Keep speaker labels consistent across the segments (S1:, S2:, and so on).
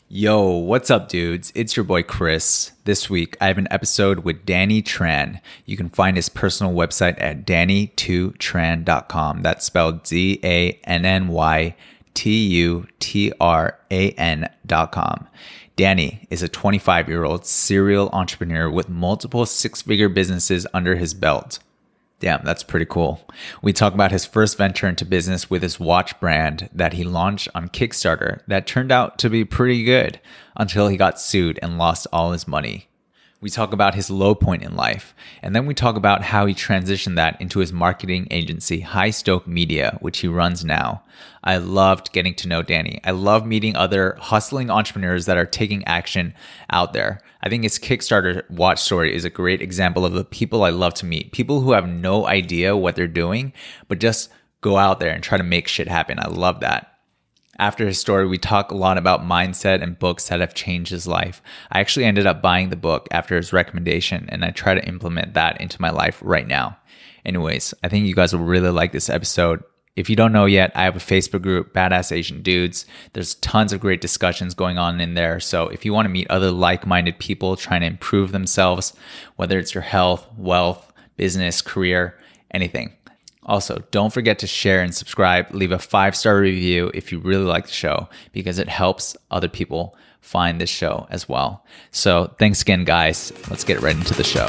S1: Yo, what's up, dudes? It's your boy Chris. This week, I have an episode with Danny Tran. You can find his personal website at danny2tran.com. That's spelled DANNYTUTRAN.com. Danny is a 25-year-old serial entrepreneur with multiple six-figure businesses under his belt. Damn, that's pretty cool. We talk about his first venture into business with his watch brand that he launched on Kickstarter that turned out to be pretty good until he got sued and lost all his money. We talk about his low point in life, and then we talk about how he transitioned that into his marketing agency, High Stoke Media, which he runs now. I loved getting to know Danny. I love meeting other hustling entrepreneurs that are taking action out there. I think his Kickstarter watch story is a great example of the people I love to meet. People who have no idea what they're doing, but just go out there and try to make shit happen. I love that. After his story, we talk a lot about mindset and books that have changed his life. I actually ended up buying the book after his recommendation, and I try to implement that into my life right now. Anyways, I think you guys will really like this episode. If you don't know yet, I have a Facebook group, Badass Asian Dudes. There's tons of great discussions going on in there. So if you want to meet other like-minded people trying to improve themselves, whether it's your health, wealth, business, career, anything. Also, don't forget to share and subscribe. Leave a 5-star review if you really like the show, because it helps other people find this show as well. So thanks again, guys. Let's get right into the show.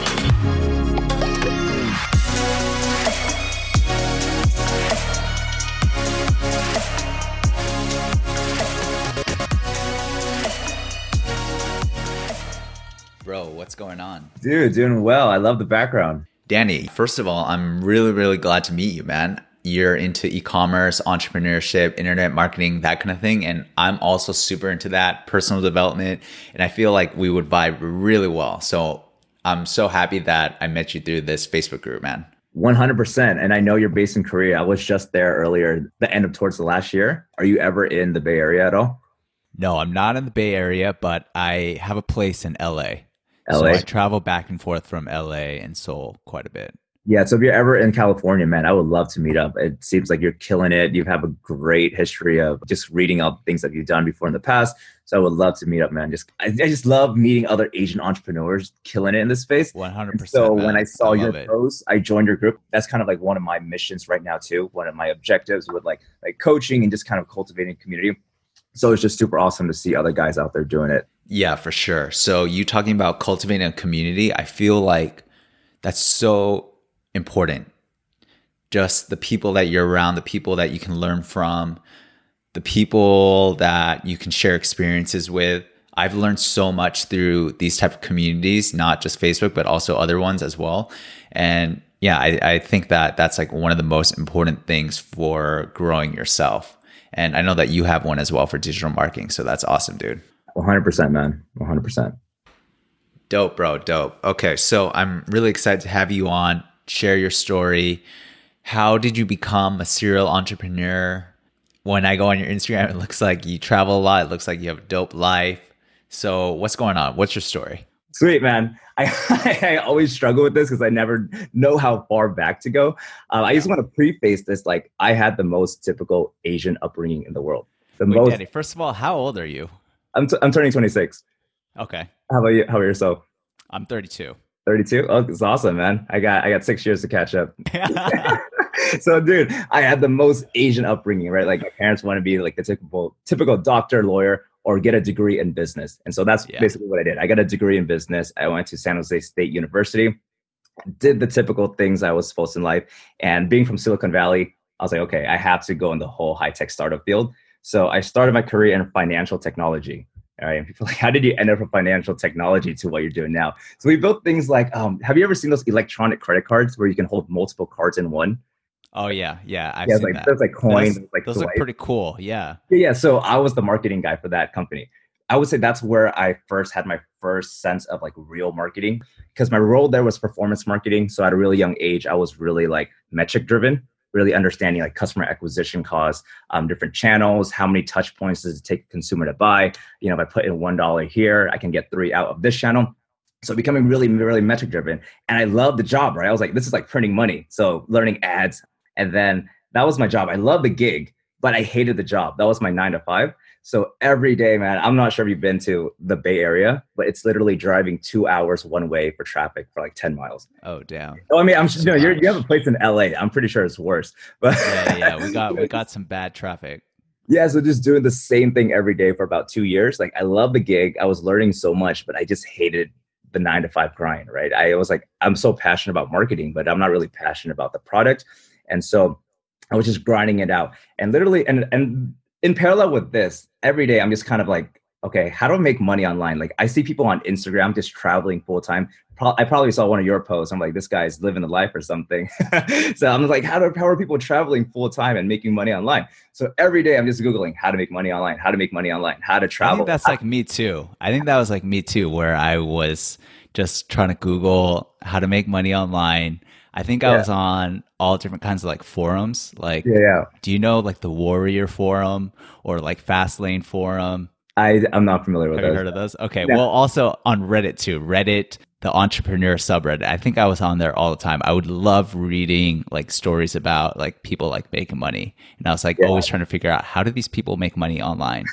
S1: Bro, what's going on?
S2: Dude, doing well. I love the background.
S1: Danny, first of all, I'm really glad to meet you, man. You're into e-commerce, entrepreneurship, internet marketing, that kind of thing. And I'm also super into that, personal development. And I feel like we would vibe really well. So I'm so happy that I met you through this Facebook group, man.
S2: 100%. And I know you're based in Korea. I was just there earlier, the end of towards the last year. Are you ever in the Bay Area at all?
S1: No, I'm not in the Bay Area, but I have a place in LA.
S2: LA?
S1: So I travel back and forth from LA and Seoul quite a bit.
S2: Yeah. So if you're ever in California, man, I would love to meet up. It seems like you're killing it. You have a great history of just reading up things that you've done before in the past. So I would love to meet up, man. I just love meeting other Asian entrepreneurs killing it in this space.
S1: 100%.
S2: And so
S1: man.
S2: when I saw your
S1: it.
S2: post, I joined your group. That's kind of like one of my missions right now too. One of my objectives with like coaching and just kind of cultivating community. So it's just super awesome to see other guys out there doing it.
S1: Yeah, for sure. So you talking about cultivating a community, I feel like that's so important. Just the people that you're around, the people that you can learn from, the people that you can share experiences with. I've learned so much through these type of communities, not just Facebook, but also other ones as well. And yeah, I think that that's like one of the most important things for growing yourself. And I know that you have one as well for digital marketing. So that's awesome, dude.
S2: 100%, man. 100%.
S1: Dope, bro. Dope. Okay. So I'm really excited to have you on, share your story. How did you become a serial entrepreneur? When I go on your Instagram, it looks like you travel a lot. It looks like you have a dope life. So what's going on? What's your story?
S2: Sweet, man. I always struggle with this because I never know how far back to go. I just want to preface this. Like, I had the most typical Asian upbringing in the world.
S1: Danny, first of all, how old are you?
S2: I'm turning 26.
S1: Okay.
S2: How about you? How about yourself?
S1: I'm 32.
S2: 32? Oh, it's awesome, man. I got 6 years to catch up. So, dude, I had the most Asian upbringing, right? Like, my parents want to be like the typical doctor, lawyer, or get a degree in business. And so that's basically what I did. I got a degree in business. I went to San Jose State University, did the typical things I was supposed to in life. And being from Silicon Valley, I was like, okay, I have to go in the whole high-tech startup field. So I started my career in financial technology. All right. And people are like, how did you end up from financial technology to what you're doing now? So we built things like, have you ever seen those electronic credit cards where you can hold multiple cards in one?
S1: Oh yeah. I've seen that.
S2: There's like coins.
S1: Those look pretty cool. Yeah.
S2: Yeah. So I was the marketing guy for that company. I would say that's where I first had my first sense of like real marketing, because my role there was performance marketing. So at a really young age, I was really like metric driven, really understanding like customer acquisition costs, different channels, how many touch points does it take a consumer to buy? You know, if I put in $1 here, I can get 3 out of this channel. So becoming really metric driven. And I loved the job, right? I was like, this is like printing money. So learning ads. And then that was my job. I loved the gig, but I hated the job. That was my 9 to 5. So every day, man, I'm not sure if you've been to the Bay Area, but it's literally driving 2 hours one way for traffic for like 10 miles.
S1: Oh, damn.
S2: Oh, I mean,
S1: That's too
S2: you have a
S1: much.
S2: place in LA. I'm pretty sure it's worse. But
S1: Yeah. We got some bad traffic.
S2: yeah, so just doing the same thing every day for about 2 years. Like I love the gig. I was learning so much, but I just hated the 9 to 5 grind, right? I was like, I'm so passionate about marketing, but I'm not really passionate about the product. And so I was just grinding it out. And literally, and in parallel with this, every day I'm just kind of like, okay, how do I make money online? Like I see people on Instagram just traveling full time. I probably saw one of your posts. I'm like, this guy's living the life or something. So I'm like, how are people traveling full time and making money online? So every day I'm just Googling how to make money online, how to make money online, how to
S1: I think
S2: travel.
S1: that's like me too. I think that was like me too, where I was just trying to Google how to make money online. I think I
S2: Yeah,
S1: was on all different kinds of like forums. Like,
S2: yeah, yeah.
S1: do you know like the Warrior Forum or like Fastlane Forum?
S2: I'm not familiar with
S1: Have you
S2: those.
S1: heard of those? Okay.
S2: No.
S1: Well, also on Reddit too. Reddit, the entrepreneur subreddit. I think I was on there all the time. I would love reading like stories about like people like making money. And I was like
S2: Yeah.
S1: always trying to figure out how do these people make money online?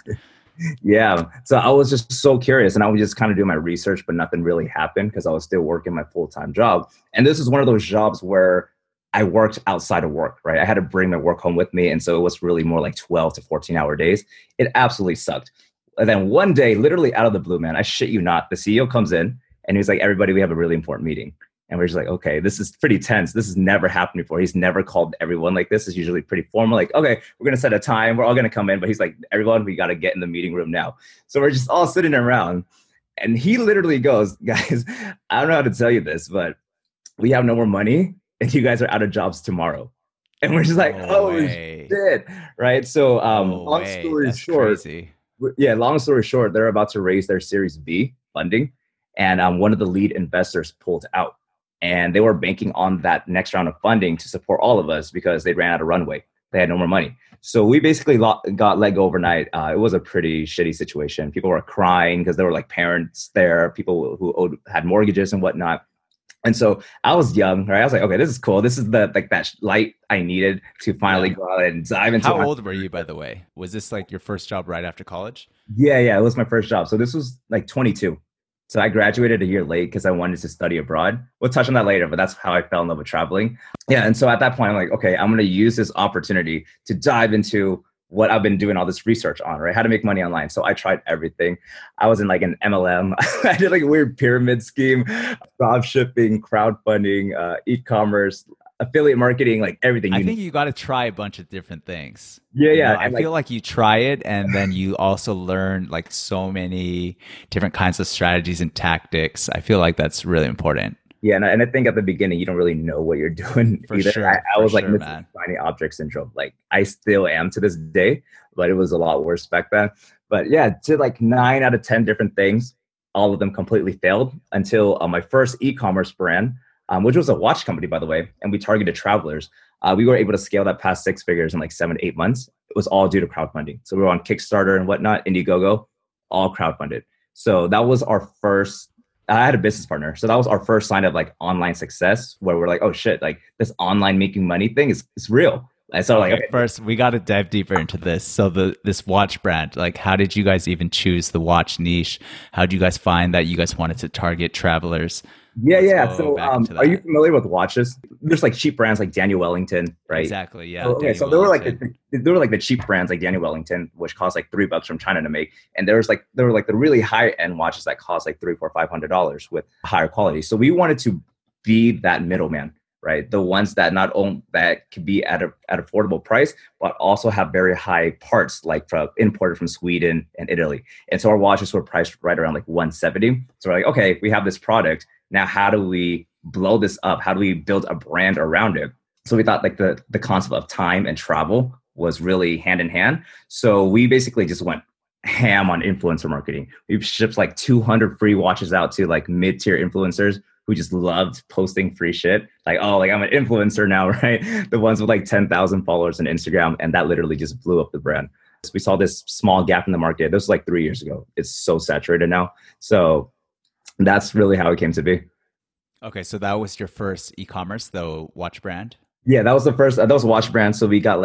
S2: Yeah. So I was just so curious and I would just kind of do my research, but nothing really happened because I was still working my full-time job. And this is one of those jobs where I worked outside of work, right? I had to bring my work home with me. And so it was really more like 12 to 14-hour days. It absolutely sucked. And then one day, literally out of the blue, man, I shit you not, the CEO comes in and he's like, everybody, we have a really important meeting. And we're just like, okay, this is pretty tense. This has never happened before. He's never called everyone like this. It's usually pretty formal. Like, okay, we're going to set a time. We're all going to come in. But he's like, everyone, we got to get in the meeting room now. So we're just all sitting around. And he literally goes, guys, I don't know how to tell you this, but we have no more money and you guys are out of jobs tomorrow. And we're just like,
S1: No
S2: oh
S1: way.
S2: shit. Right. So
S1: No
S2: long
S1: way.
S2: story
S1: That's
S2: short,
S1: crazy.
S2: yeah, long story short, they're about to raise their Series B funding, and one of the lead investors pulled out, and they were banking on that next round of funding to support all of us because they ran out of runway. They had no more money, so we basically got let go overnight. It was a pretty shitty situation. People were crying because there were like parents there, people who had mortgages and whatnot. And so I was young, right? I was like, okay, this is cool. This is the like that light I needed to finally
S1: Yeah.
S2: go out and dive into.
S1: How old were you, by the way? Was this like your first job right after college?
S2: Yeah, yeah, it was my first job. So this was like 22. So I graduated a year late because I wanted to study abroad. We'll touch on that later, but that's how I fell in love with traveling. Yeah, and so at that point, I'm like, okay, I'm going to use this opportunity to dive into what I've been doing all this research on, right? How to make money online. So I tried everything. I was in like an MLM. I did like a weird pyramid scheme, drop shipping, crowdfunding, e-commerce, affiliate marketing, like everything.
S1: I think you got to try a bunch of different things.
S2: Yeah,
S1: You
S2: yeah,
S1: know, I
S2: and like
S1: feel like you try it and then you also learn like so many different kinds of strategies and tactics. I feel like that's really important.
S2: yeah, and I think at the beginning you don't really know what you're doing
S1: For
S2: either.
S1: sure.
S2: I
S1: For
S2: was like
S1: sure,
S2: missing
S1: man.
S2: shiny object syndrome. Like I still am to this day, but it was a lot worse back then. But yeah, to like 9 out of 10 different things, all of them completely failed until my first e-commerce brand, which was a watch company, by the way, and we targeted travelers. We were able to scale that past 6 figures in like 7, 8 months. It was all due to crowdfunding. So we were on Kickstarter and whatnot, Indiegogo, all crowdfunded. So that was our first. I had a business partner, so that was our first sign of like online success, where we're like, oh shit, like this online making money thing is real. And so like,
S1: Okay,
S2: okay,
S1: first we got to dive deeper into this. So this watch brand, like how did you guys even choose the watch niche? How did you guys find that you guys wanted to target travelers?
S2: yeah,
S1: Let's
S2: yeah.
S1: go
S2: So
S1: back into
S2: are you
S1: that.
S2: familiar with watches? There's like cheap brands like Daniel Wellington, right?
S1: Exactly. Yeah,
S2: So, okay,
S1: Danny
S2: so there were like
S1: Wellington.
S2: there were like the cheap brands like Daniel Wellington, which cost like $3 from China to make, and there were like the really high end watches that cost like three, four, $500 with higher quality. So we wanted to be that middleman, right? The ones that not only that could be at affordable price, but also have very high parts, like from imported from Sweden and Italy. And so our watches were priced right around like 170. So we're like, okay, we have this product. Now, how do we blow this up? How do we build a brand around it? So we thought like the concept of time and travel was really hand in hand. So we basically just went ham on influencer marketing. We've shipped like 200 free watches out to like mid-tier influencers who just loved posting free shit. Like, oh, like I'm an influencer now, right? The ones with like 10,000 followers on Instagram. And that literally just blew up the brand. So we saw this small gap in the market. This was like 3 years ago. It's so saturated now. So that's really how it came to be.
S1: Okay, so that was your first e-commerce, the watch brand.
S2: Yeah, that was the first. That was a watch brand. So we got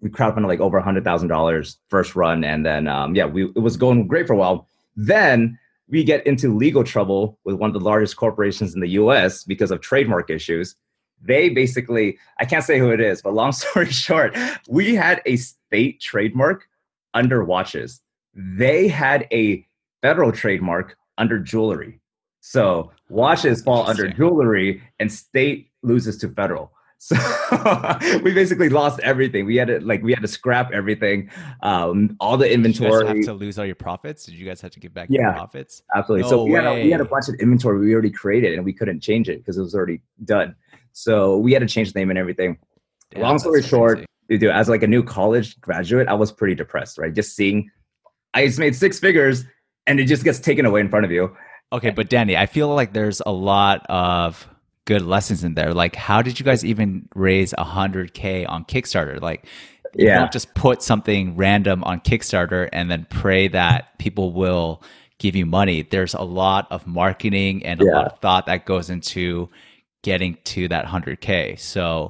S2: we crowdfunded like over $100,000 first run. And then, it was going great for a while. Then we get into legal trouble with one of the largest corporations in the US because of trademark issues. They basically, I can't say who it is, but long story short, we had a state trademark under watches. They had a federal trademark under jewelry. So watches fall under jewelry and state loses to federal. So we basically lost everything. We had to scrap everything, all the inventory.
S1: Did you guys have to lose all your profits? Did you guys have to give back your profits?
S2: Absolutely. No, so we had a bunch of inventory we already created and we couldn't change it because it was already done. So we had to change the name and everything. Damn, long story short, dude, as like a new college graduate, I was pretty depressed, right? Just seeing, I just made 6 figures and it just gets taken away in front of you.
S1: Okay, but Danny, I feel like there's a lot of good lessons in there. Like, how did you guys even raise 100K on Kickstarter? Like, you don't just put something random on Kickstarter and then pray that people will give you money. There's a lot of marketing and a lot of thought that goes into getting to that 100K. So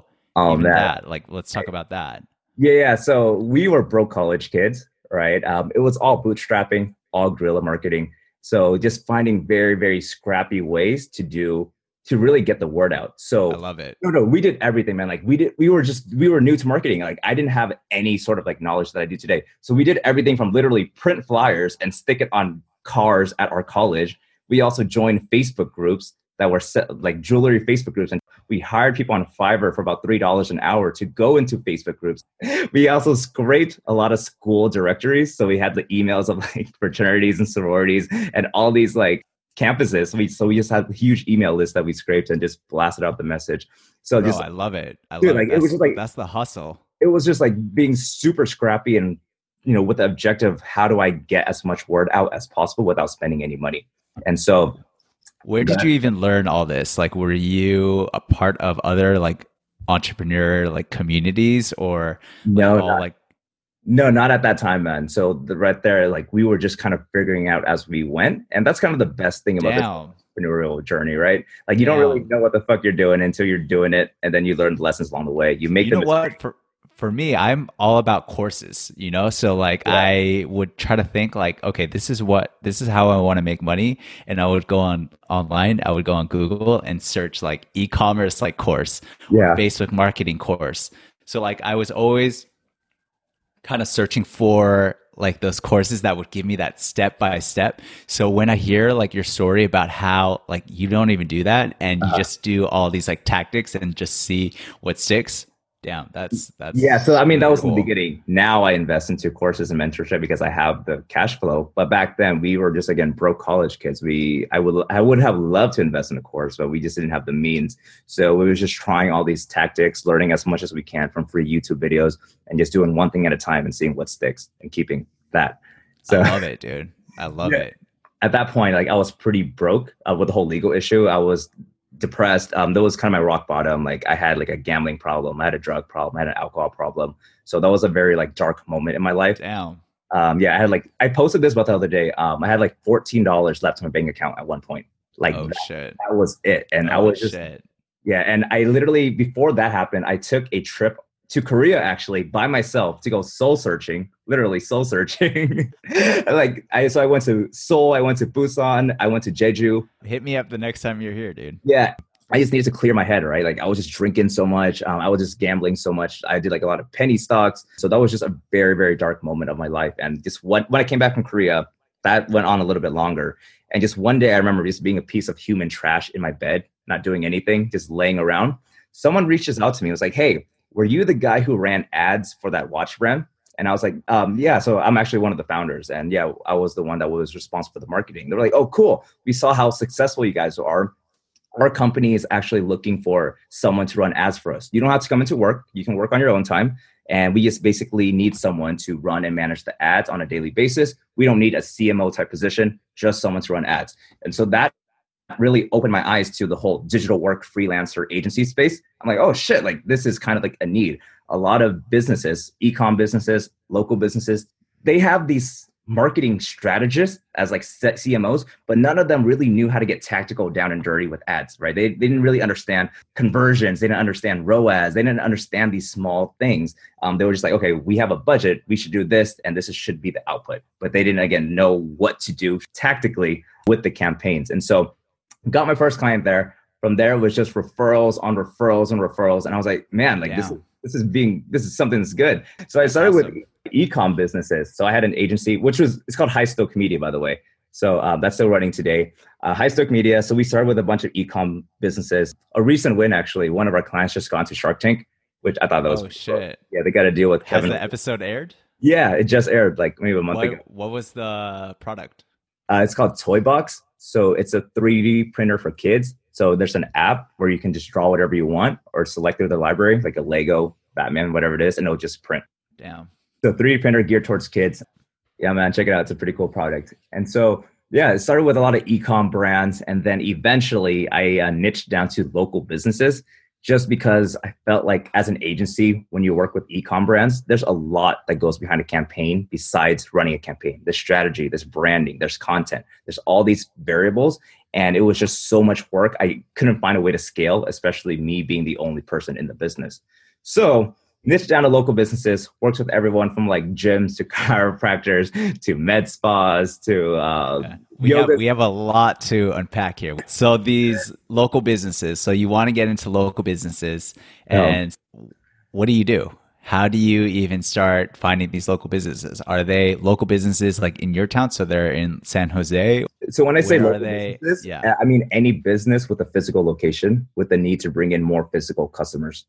S1: let's talk about that.
S2: Yeah. So we were broke college kids, right? It was all bootstrapping, all guerrilla marketing. So just finding very, very scrappy ways to really get the word out. So
S1: I love it.
S2: No, we did everything, man. Like we were new to marketing. Like I didn't have any sort of like knowledge that I do today. So we did everything from literally print flyers and stick it on cars at our college. We also joined Facebook groups that were like jewelry Facebook groups. And we hired people on Fiverr for about $3 an hour to go into Facebook groups. We also scraped a lot of school directories. So we had the emails of like fraternities and sororities and all these like campuses. So we just had a huge email list that we scraped and just blasted out the message. So
S1: I love it. It was just like, that's the hustle.
S2: It was just like being super scrappy and, with the objective, how do I get as much word out as possible without spending any money? And so
S1: where did you even learn all this? Like, were you a part of other like entrepreneur like communities or
S2: no, not at that time, man. So right there, like we were just kind of figuring out as we went. And that's kind of the best thing about this entrepreneurial journey, right? Like you don't really know what the fuck you're doing until you're doing it. And then you learn the lessons along the way. You make
S1: For me, I'm all about courses, So like I would try to think like, okay, this is how I want to make money. And I would go online, I would go on Google and search like e-commerce like course or Facebook marketing course. So like I was always kind of searching for like those courses that would give me that step by step. So when I hear like your story about how like you don't even do that and you just do all these like tactics and just see what sticks. Damn, that's
S2: So I mean, that was cool. In the beginning. Now I invest into courses and mentorship because I have the cash flow. But back then we were just again broke college kids. I would have loved to invest in a course, but we just didn't have the means. So we was just trying all these tactics, learning as much as we can from free YouTube videos, and just doing one thing at a time and seeing what sticks and keeping that. So
S1: I love it, dude. I love it.
S2: At that point, like I was pretty broke with the whole legal issue. I was depressed. That was kind of my rock bottom. Like I had like a gambling problem, I had a drug problem, I had an alcohol problem. So that was a very like dark moment in my life.
S1: Damn.
S2: I posted this about the other day. I had like $14 left in my bank account at one point. Like
S1: shit.
S2: That was it. And I was just and I literally before that happened, I took a trip to Korea actually by myself to go soul searching, literally soul searching. So I went to Seoul, I went to Busan, I went to Jeju.
S1: Hit me up the next time you're here, dude.
S2: Yeah. I just needed to clear my head, right? Like I was just drinking so much. I was just gambling so much. I did like a lot of penny stocks. So that was just a very, very dark moment of my life. And just when I came back from Korea, that went on a little bit longer. And just one day I remember just being a piece of human trash in my bed, not doing anything, just laying around. Someone reaches out to me. It was like, hey, were you the guy who ran ads for that watch brand? And I was like, yeah, so I'm actually one of the founders. And yeah, I was the one that was responsible for the marketing. They were like, oh, cool. We saw how successful you guys are. Our company is actually looking for someone to run ads for us. You don't have to come into work. You can work on your own time. And we just basically need someone to run and manage the ads on a daily basis. We don't need a CMO type position, just someone to run ads. And so that really opened my eyes to the whole digital work freelancer agency space. I'm like, oh shit, like this is kind of like a need. A lot of businesses, e-com businesses, local businesses, they have these marketing strategists as like CMOs, but none of them really knew how to get tactical down and dirty with ads, right? They didn't really understand conversions. They didn't understand ROAS. They didn't understand these small things. They were just like, okay, we have a budget. We should do this. And should be the output. But they didn't, again, know what to do tactically with the campaigns. And so got my first client there. From there, it was just referrals on referrals and referrals. And I was like, man, like this is something that's good. So I started with e-com businesses. So I had an agency, it's called High Stoke Media, by the way. So that's still running today. High Stoke Media. So we started with a bunch of e-com businesses. A recent win, actually, one of our clients just got into Shark Tank, which I thought that was
S1: shit. Cool.
S2: Yeah, they got to deal with Kevin.
S1: Has the episode aired?
S2: Yeah, it just aired like maybe a month ago.
S1: What was the product?
S2: It's called Toy Box. So it's a 3D printer for kids. So there's an app where you can just draw whatever you want or select the library, like a Lego, Batman, whatever it is, and it'll just print.
S1: Damn.
S2: So 3D printer geared towards kids. Yeah, man, check it out. It's a pretty cool product. And so, yeah, it started with a lot of e-com brands. And then eventually I niched down to local businesses just because I felt like as an agency, when you work with e-com brands, there's a lot that goes behind a campaign besides running a campaign. There's strategy, there's branding, there's content, there's all these variables. And it was just so much work. I couldn't find a way to scale, especially me being the only person in the business. So niche down to local businesses, works with everyone from like gyms to chiropractors to med spas to
S1: we have a lot to unpack here. So these local businesses, so you want to get into local businesses, and what do you do? How do you even start finding these local businesses? Are they local businesses like in your town? So they're in San Jose?
S2: So when I say local businesses, I mean any business with a physical location with the need to bring in more physical customers.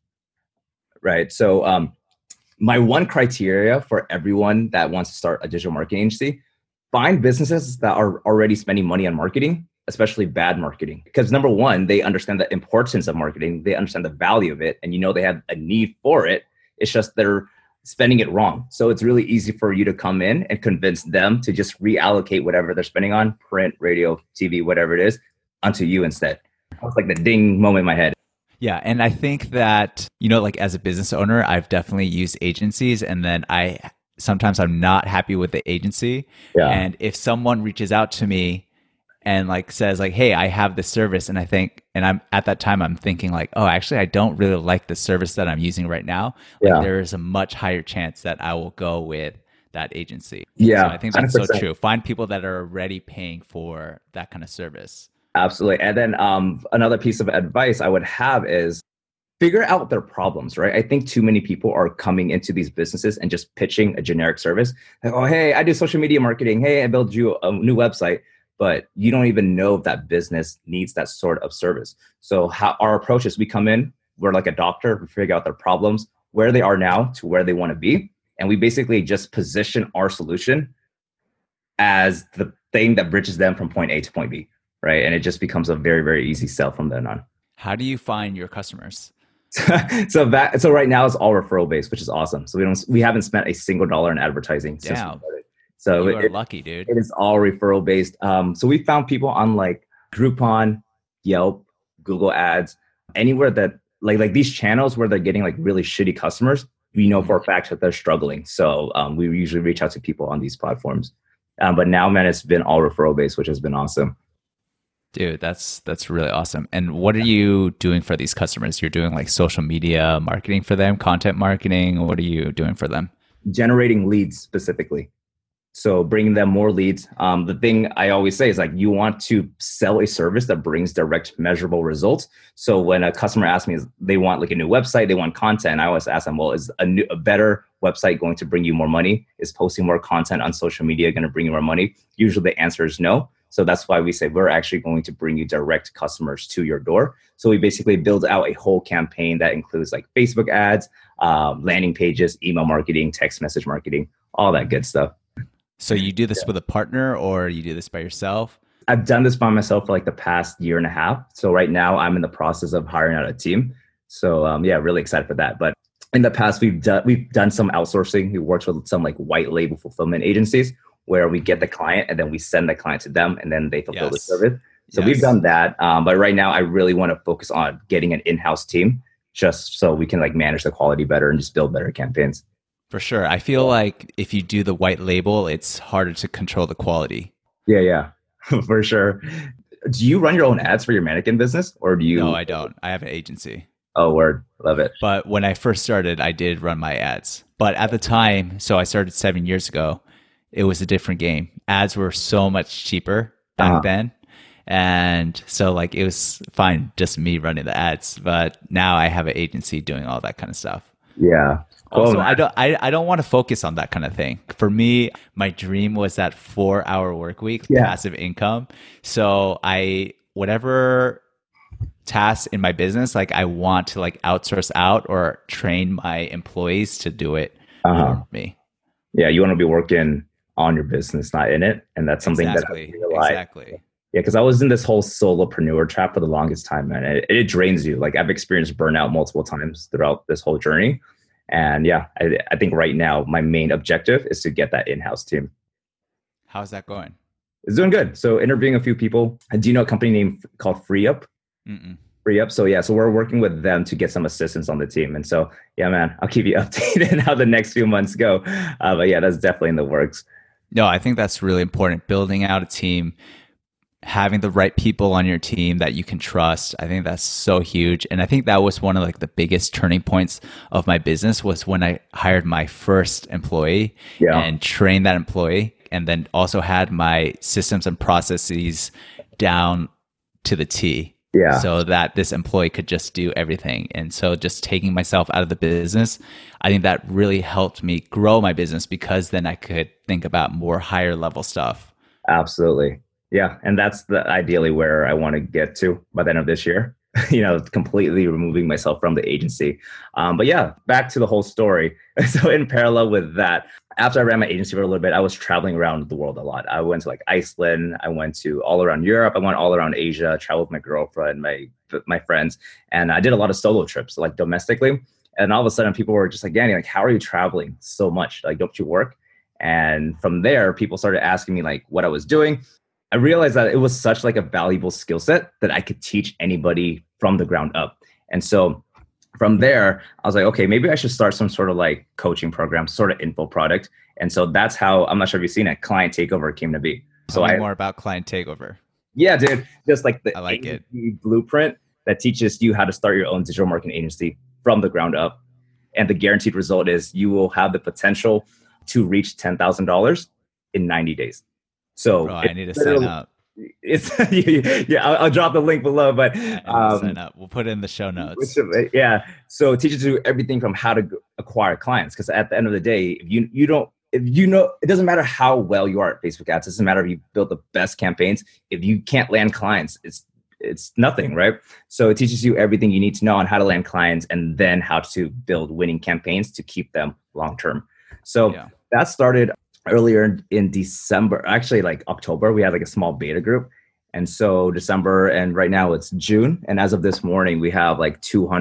S2: Right. So my one criteria for everyone that wants to start a digital marketing agency, find businesses that are already spending money on marketing, especially bad marketing. Because number one, they understand the importance of marketing. They understand the value of it. And they have a need for it. It's just they're spending it wrong. So it's really easy for you to come in and convince them to just reallocate whatever they're spending on, print, radio, TV, whatever it is, onto you instead. It was like the ding moment in my head.
S1: Yeah. And I think that, like as a business owner, I've definitely used agencies, and then sometimes I'm not happy with the agency. Yeah. And if someone reaches out to me and like says like, hey, I have this service, and I'm at that time, I'm thinking like, oh, actually, I don't really like the service that I'm using right now. Like, there is a much higher chance that I will go with that agency. Yeah. So I think that's 100%. So true. Find people that are already paying for that kind of service.
S2: Absolutely. And then another piece of advice I would have is figure out their problems, right? I think too many people are coming into these businesses and just pitching a generic service. Like, oh, hey, I do social media marketing. Hey, I build you a new website. But you don't even know if that business needs that sort of service. So our approach is we come in, we're like a doctor, we figure out their problems, where they are now to where they want to be. And we basically just position our solution as the thing that bridges them from point A to point B. Right. And it just becomes a very, very easy sell from then on.
S1: How do you find your customers?
S2: So right now it's all referral based, which is awesome. So we haven't spent a single dollar in advertising.
S1: Damn. So you are lucky, dude.
S2: It is all referral based. So we found people on like Groupon, Yelp, Google Ads, anywhere that like these channels where they're getting like really shitty customers. We know for a fact that they're struggling. So we usually reach out to people on these platforms. But now, man, it's been all referral based, which has been awesome.
S1: Dude, that's really awesome. And what are you doing for these customers? You're doing like social media marketing for them, content marketing. What are you doing for them?
S2: Generating leads specifically. So bringing them more leads. The thing I always say is like, you want to sell a service that brings direct measurable results. So when a customer asks me, they want like a new website, they want content, I always ask them, well, is a better website going to bring you more money? Is posting more content on social media going to bring you more money? Usually the answer is no. So that's why we say we're actually going to bring you direct customers to your door. So we basically build out a whole campaign that includes like Facebook ads, landing pages, email marketing, text message marketing, all that good stuff.
S1: So you do this with a partner or you do this by yourself?
S2: I've done this by myself for like the past year and a half. So right now I'm in the process of hiring out a team. So really excited for that. But in the past, we've done some outsourcing. We worked with some like white label fulfillment agencies where we get the client and then we send the client to them and then they fulfill the service. So we've done that. But right now I really want to focus on getting an in-house team just so we can like manage the quality better and just build better campaigns.
S1: For sure. I feel like if you do the white label, it's harder to control the quality.
S2: Yeah, yeah, for sure. Do you run your own ads for your mannequin business, or do
S1: No,
S2: you?
S1: I don't. I have an agency.
S2: Oh, word, love it.
S1: But when I first started, I did run my ads. But at the time, so I started 7 years ago, it was a different game. Ads were so much cheaper back
S2: Uh-huh.
S1: then. And so like it was fine just me running the ads. But now I have an agency doing all that kind of stuff.
S2: Yeah. Cool,
S1: Also,
S2: man.
S1: I don't want to focus on that kind of thing. For me, my dream was that 4 hour work week,
S2: Yeah.
S1: passive income. So I whatever tasks in my business, like I want to like outsource out or train my employees to do it
S2: Uh-huh.
S1: for me.
S2: Yeah, you want to be working on your business, not in it, and that's something that I
S1: Exactly.
S2: realized.
S1: Exactly.
S2: Yeah, because I was in this whole solopreneur trap for the longest time, man. It drains you. Like I've experienced burnout multiple times throughout this whole journey. And yeah, I think right now my main objective is to get that in-house team.
S1: How's that going?
S2: It's doing good. So interviewing a few people. Do you know a company name called FreeUp?
S1: Mm-mm.
S2: FreeUp. So yeah, so we're working with them to get some assistance on the team. And so yeah, man, I'll keep you updated on how the next few months go. But yeah, that's definitely in the works.
S1: No, I think that's really important. Building out a team, having the right people on your team that you can trust. I think that's so huge. And I think that was one of like the biggest turning points of my business was when I hired my first employee
S2: Yeah.
S1: and trained that employee and then also had my systems and processes down to the T.
S2: Yeah.
S1: So that this employee could just do everything. And so just taking myself out of the business, I think that really helped me grow my business because then I could think about more higher level stuff.
S2: Absolutely. Yeah. And that's ideally where I want to get to by the end of this year, completely removing myself from the agency. But yeah, back to the whole story. So in parallel with that, after I ran my agency for a little bit, I was traveling around the world a lot. I went to like Iceland. I went to all around Europe. I went all around Asia, traveled with my girlfriend, my friends. And I did a lot of solo trips, like domestically. And all of a sudden people were just like, Danny, like, how are you traveling so much? Like, don't you work? And from there, people started asking me like what I was doing. I realized that it was such like a valuable skill set that I could teach anybody from the ground up. And so from there, I was like, okay, maybe I should start some sort of like coaching program, sort of info product. And so that's how, I'm not sure if you've seen it, Client Takeover came to be.
S1: Tell me more about Client Takeover.
S2: Yeah, dude, just like the
S1: I like it.
S2: blueprint that teaches you how to start your own digital marketing agency from the ground up. And the guaranteed result is you will have the potential to reach $10,000 in 90 days. So
S1: Bro, I need to sign up.
S2: It's yeah, I'll drop the link below, but
S1: sign up. We'll put it in the show notes.
S2: Yeah, so it teaches you everything from how to acquire clients. Because at the end of the day, if you know, it doesn't matter how well you are at Facebook ads. It doesn't matter if you build the best campaigns. If you can't land clients, it's nothing, right? So it teaches you everything you need to know on how to land clients and then how to build winning campaigns to keep them long term. So that started earlier in December, actually like October. We had like a small beta group. And so December, and right now it's June. And as of this morning, we have like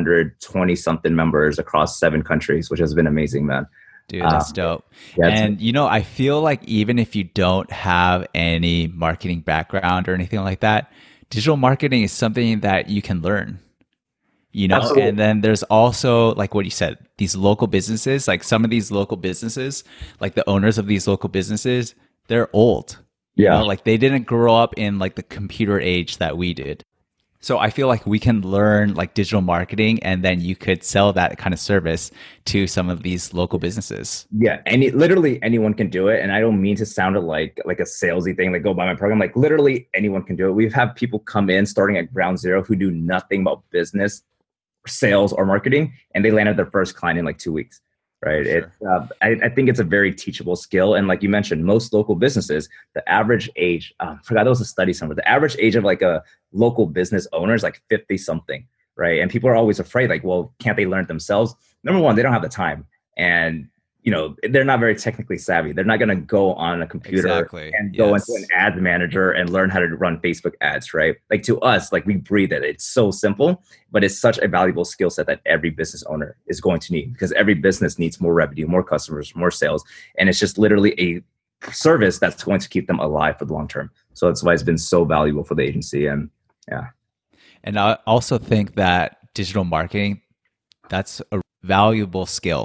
S2: 220 something members across 7 countries, which has been amazing, man.
S1: Dude, that's dope.
S2: Yeah,
S1: and I feel like even if you don't have any marketing background or anything like that, digital marketing is something that you can learn.
S2: Absolutely.
S1: And then there's also like what you said, these local businesses, like some of these local businesses, like the owners of these local businesses, they're old.
S2: Yeah.
S1: Like they didn't grow up in like the computer age that we did. So I feel like we can learn like digital marketing and then you could sell that kind of service to some of these local businesses.
S2: Yeah. Literally anyone can do it. And I don't mean to sound like a salesy thing, like go buy my program. Like literally anyone can do it. We've had people come in starting at ground zero who do nothing about business, sales or marketing, and they landed their first client in like 2 weeks. Right.
S1: Sure.
S2: I think it's a very teachable skill. And like you mentioned, most local businesses, the average age, I forgot there was a study somewhere, the average age of like a local business owner is like 50 something. Right. And people are always afraid, like, well, can't they learn it themselves? Number one, they don't have the time. And they're not very technically savvy. They're not going to go on a computer and go into an ad manager and learn how to run Facebook ads, right? Like to us, like we breathe it. It's so simple, but it's such a valuable skill set that every business owner is going to need because every business needs more revenue, more customers, more sales. And it's just literally a service that's going to keep them alive for the long term. So that's why it's been so valuable for the agency. And yeah.
S1: And I also think that digital marketing, that's a valuable skill.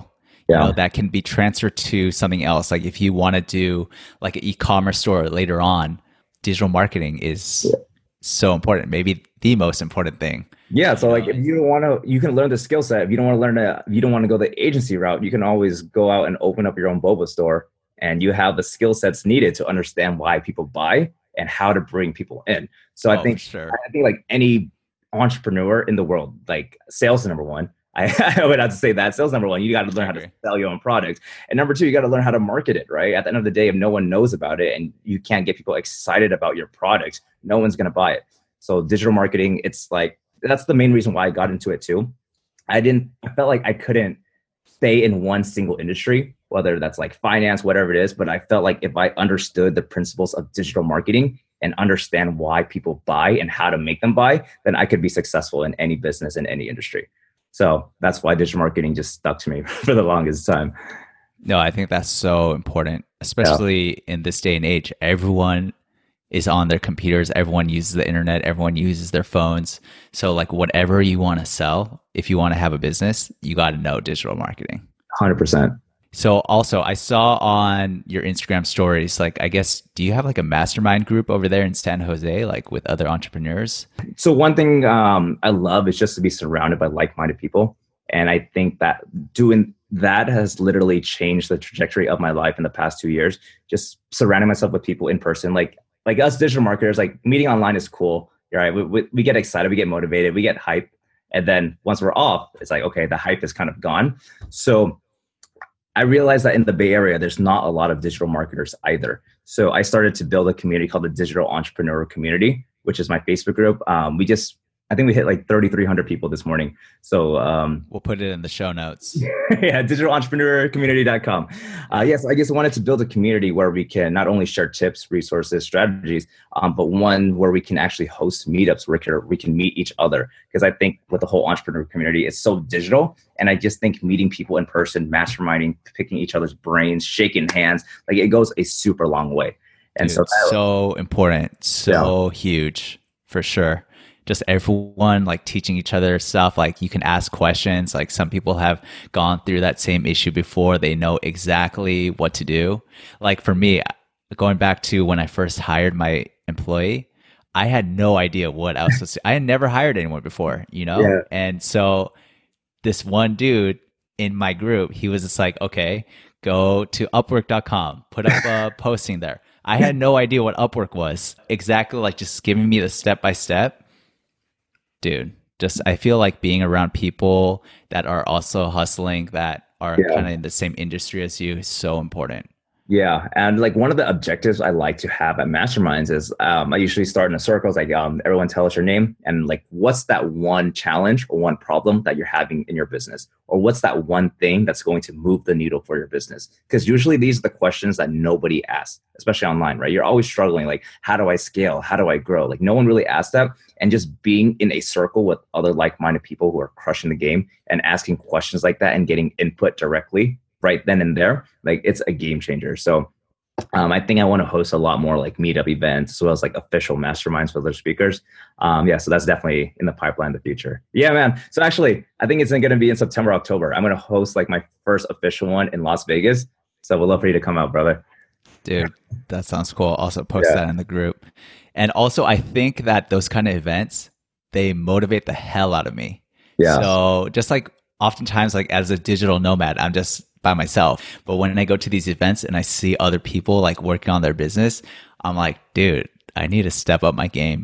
S2: Yeah.
S1: that can be transferred to something else. Like if you want to do like an e-commerce store later on, digital marketing is so important, maybe the most important thing.
S2: Yeah, so like if you don't want to, you can learn the skill set. If you don't want to learn if you don't want to go the agency route, you can always go out and open up your own boba store, and you have the skill sets needed to understand why people buy and how to bring people in. So I think like any entrepreneur in the world, like sales is number one. I would have to say that sales number one. You got to learn how to sell your own product, and number two, you got to learn how to market it. Right at the end of the day, if no one knows about it and you can't get people excited about your product, no one's gonna buy it. So digital marketing, it's like that's the main reason why I got into it too. I felt like I couldn't stay in one single industry, whether that's like finance, whatever it is. But I felt like if I understood the principles of digital marketing and understand why people buy and how to make them buy, then I could be successful in any business, in any industry. So that's why digital marketing just stuck to me for the longest time.
S1: No, I think that's so important, especially in this day and age. Everyone is on their computers. Everyone uses the internet. Everyone uses their phones. So like whatever you want to sell, if you want to have a business, you got to know digital marketing.
S2: 100%.
S1: So also I saw on your Instagram stories, like, I guess, do you have like a mastermind group over there in San Jose, like with other entrepreneurs?
S2: So one thing I love is just to be surrounded by like-minded people. And I think that doing that has literally changed the trajectory of my life in the past 2 years. Just surrounding myself with people in person, like us digital marketers, like meeting online is cool. Right? We get excited, we get motivated, we get hype. And then once we're off, it's like, okay, the hype is kind of gone. So I realized that in the Bay Area, there's not a lot of digital marketers either. So I started to build a community called the Digital Entrepreneur Community, which is my Facebook group. I think we hit like 3,300 people this morning. So
S1: we'll put it in the show notes.
S2: Yeah, digitalentrepreneurcommunity.com. Yes, I just wanted to build a community where we can not only share tips, resources, strategies, but one where we can actually host meetups where we can meet each other. Because I think with the whole entrepreneur community, it's so digital. And I just think meeting people in person, masterminding, picking each other's brains, shaking hands, like it goes a super long way. And
S1: dude, so important, so huge, for sure. Just everyone like teaching each other stuff. Like you can ask questions. Like some people have gone through that same issue before. They know exactly what to do. Like for me, going back to when I first hired my employee, I had no idea what I was supposed to. I had never hired anyone before, Yeah. And so this one dude in my group, he was just like, okay, go to Upwork.com, put up a posting there. I had no idea what Upwork was. Exactly, like just giving me the step-by-step. Dude, just I feel like being around people that are also hustling, that are kind of in the same industry as you is so important.
S2: Yeah. And like one of the objectives I like to have at masterminds is I usually start in a circle. It's like everyone tell us your name and like what's that one challenge or one problem that you're having in your business, or what's that one thing that's going to move the needle for your business? Because usually these are the questions that nobody asks, especially online, right? You're always struggling, like, how do I scale? How do I grow? Like no one really asks that. And just being in a circle with other like-minded people who are crushing the game and asking questions like that and getting input directly right then and there, like it's a game changer. So I think I want to host a lot more like meetup events as well as like official masterminds for other speakers. So that's definitely in the pipeline in the future. Yeah, man. So actually, I think it's going to be in September, October. I'm going to host like my first official one in Las Vegas. So we'd love for you to come out, brother.
S1: Dude, that sounds cool. Also post that in the group. And also, I think that those kind of events, they motivate the hell out of me. Yeah. So just like oftentimes, like as a digital nomad, I'm just by myself. But when I go to these events and I see other people like working on their business, I'm like, dude, I need to step up my game.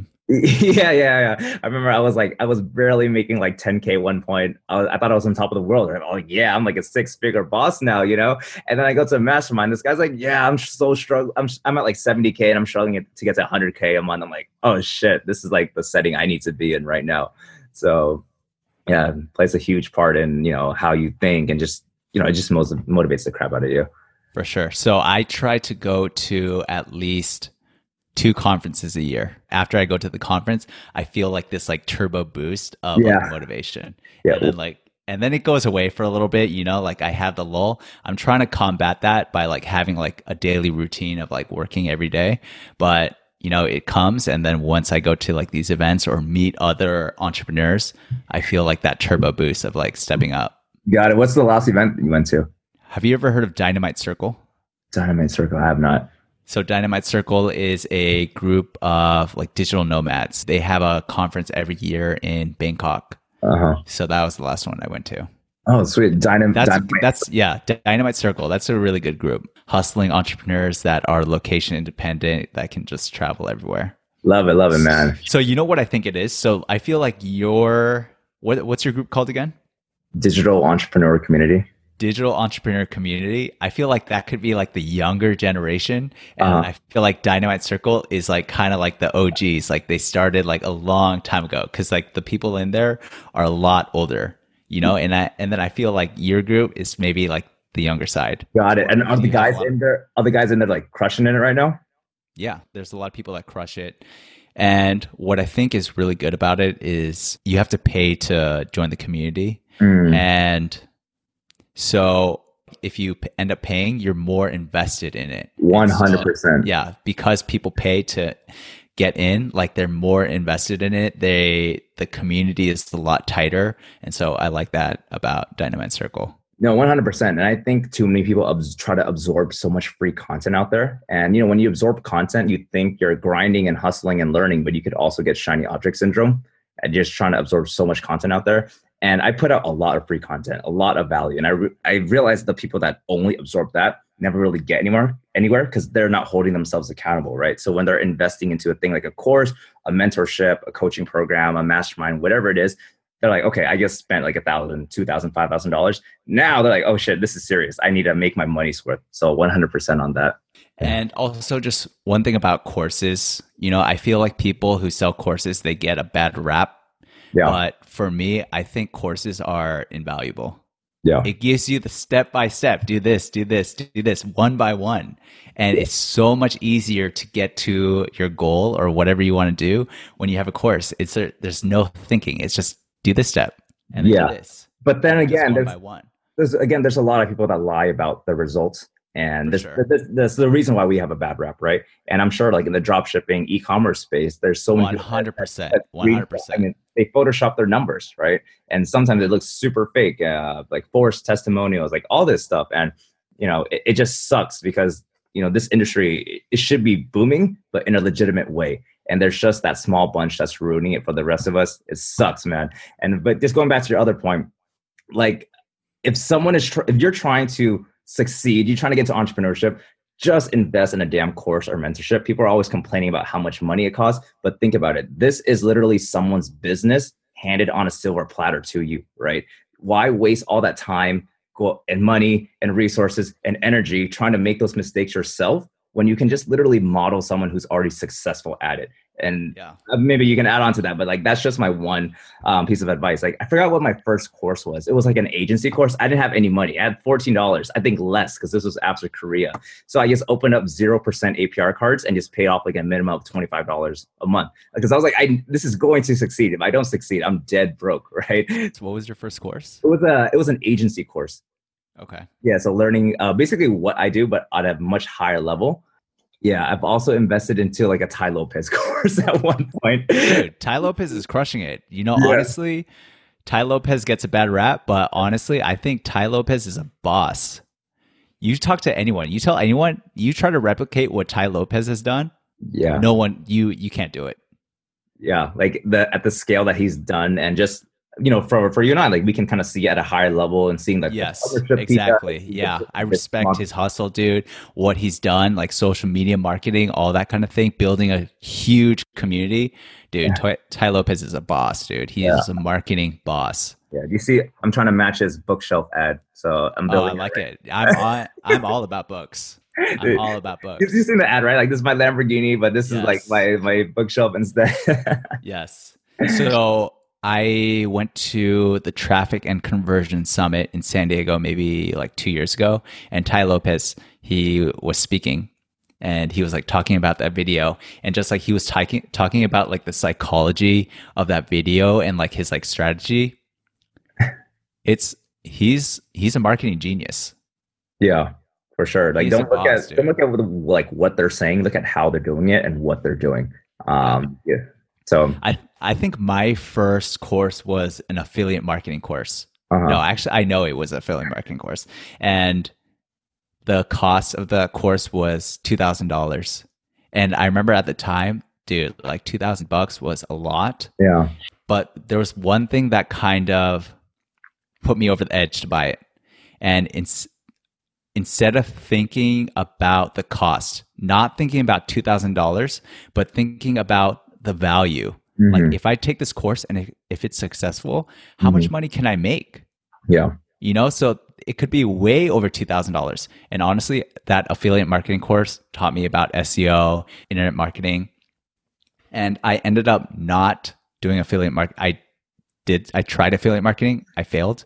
S2: Yeah. I remember I was barely making like 10K at one point. I thought I was on top of the world. I'm like, yeah, I'm like a 6-figure boss now, And then I go to a mastermind. This guy's like, yeah, I'm so struggling. I'm at like 70K and I'm struggling to get to 100K a month. I'm like, oh shit, this is like the setting I need to be in right now. So yeah, it plays a huge part in, how you think and just, it just motivates the crap out of you.
S1: For sure. So I try to go to at least 2 conferences a year. After I go to the conference, I feel like this like turbo boost of like, motivation. Yeah. And then it goes away for a little bit, like I have the lull. I'm trying to combat that by like having like a daily routine of like working every day. But it comes, and then once I go to like these events or meet other entrepreneurs, I feel like that turbo boost of like stepping up.
S2: Got it. What's the last event you went to?
S1: Have you ever heard of Dynamite Circle?
S2: Dynamite Circle, I have not.
S1: So Dynamite Circle is a group of like digital nomads. They have a conference every year in Bangkok. So that was the last one I went to.
S2: Oh, sweet.
S1: That's Dynamite Circle. That's a really good group. Hustling entrepreneurs that are location independent that can just travel everywhere.
S2: Love it, man.
S1: So you know what I think it is? So I feel like what's your group called again?
S2: Digital Entrepreneur Community.
S1: Digital Entrepreneur Community. I feel like that could be like the younger generation. And I feel like Dynamite Circle is like kind of like the OGs. Like they started like a long time ago because like the people in there are a lot older, you know? And then I feel like your group is maybe like the younger side.
S2: Got it. And are the guys in there like crushing in it right now?
S1: Yeah, there's a lot of people that crush it. And what I think is really good about it is you have to pay to join the community. And so if you end up paying, you're more invested in it.
S2: 100%.
S1: Yeah, because people pay to get in, like they're more invested in it. The community is a lot tighter. And so I like that about Dynamite Circle.
S2: No, 100%. And I think too many people try to absorb so much free content out there. And, you know, when you absorb content, you think you're grinding and hustling and learning, but you could also get shiny object syndrome and just trying to absorb so much content out there. And I put out a lot of free content, a lot of value. And I realized the people that only absorb that never really get anywhere because they're not holding themselves accountable, right? So when they're investing into a thing like a course, a mentorship, a coaching program, a mastermind, whatever it is, they're like, okay, I just spent like $1,000, $2,000, $5,000. Now they're like, oh shit, this is serious. I need to make my money's worth. So 100% on that.
S1: And also just one thing about courses, you know, I feel like people who sell courses, they get a bad rap. Yeah. But for me, I think courses are invaluable. Yeah. It gives you the step by step, do this, one by one. And it's so much easier to get to your goal or whatever you want to do when you have a course. There's no thinking. It's just do this step and then do this.
S2: But then again, there's a lot of people that lie about the results. And that's the reason why we have a bad rep, right? And I'm sure like in the drop shipping e-commerce space, there's so many
S1: 100%.
S2: I mean, they Photoshop their numbers, right? And sometimes it looks super fake, like forced testimonials, like all this stuff. And, you know, it just sucks because, you know, this industry, it should be booming, but in a legitimate way. And there's just that small bunch that's ruining it for the rest of us. It sucks, man. But just going back to your other point, like if someone if you're trying to succeed, you're trying to get to entrepreneurship, just invest in a damn course or mentorship. People are always complaining about how much money it costs, but think about it. This is literally someone's business handed on a silver platter to you, right? Why waste all that time and money and resources and energy trying to make those mistakes yourself when you can just literally model someone who's already successful at it? And maybe you can add on to that, but like, that's just my one piece of advice. Like, I forgot what my first course was. It was like an agency course. I didn't have any money. I had $14, I think less, because this was after Korea. So I just opened up 0% APR cards and just paid off like a minimum of $25 a month. Because I was like, this is going to succeed. If I don't succeed, I'm dead broke, right?
S1: So what was your first course?
S2: It was an agency course.
S1: Okay.
S2: Yeah. So learning basically what I do, but at a much higher level. Yeah, I've also invested into like a Tai Lopez course at one point.
S1: Dude, Tai Lopez is crushing it. You know, honestly, Tai Lopez gets a bad rap, but honestly, I think Tai Lopez is a boss. You talk to anyone, you tell anyone, you try to replicate what Tai Lopez has done. Yeah. No one, you can't do it.
S2: Yeah, like at the scale that he's done, and just, you know, for you and I, like we can kind of see at a higher level and seeing like,
S1: yes, exactly. Yeah. I respect his hustle, dude, what he's done, like social media marketing, all that kind of thing, building a huge community, dude. Tai Lopez is a boss, dude. He is a marketing boss.
S2: Yeah. Do you see, I'm trying to match his bookshelf ad. So I'm building.
S1: I like it. I'm all about books. I'm all about books.
S2: You've seen the ad, right? Like, this is my Lamborghini, but this is like my bookshelf instead.
S1: Yes. So I went to the Traffic and Conversion Summit in San Diego maybe like 2 years ago, and Tai Lopez, he was speaking, and he was like talking about that video, and just like he was talking about like the psychology of that video and like his like strategy. He's a marketing genius.
S2: Yeah, for sure. Like, don't look at like what they're saying, look at how they're doing it and what they're doing. Yeah. So
S1: I think my first course was an affiliate marketing course. No, actually, I know it was an affiliate marketing course. And the cost of the course was $2,000. And I remember at the time, dude, like $2,000 was a lot.
S2: Yeah.
S1: But there was one thing that kind of put me over the edge to buy it. And instead of thinking about the cost, not thinking about $2,000, but thinking about the value. Like if I take this course and if it's successful, how much money can I make?
S2: Yeah.
S1: You know, so it could be way over $2,000. And honestly, that affiliate marketing course taught me about SEO, internet marketing. And I ended up not doing affiliate marketing. I tried affiliate marketing. I failed.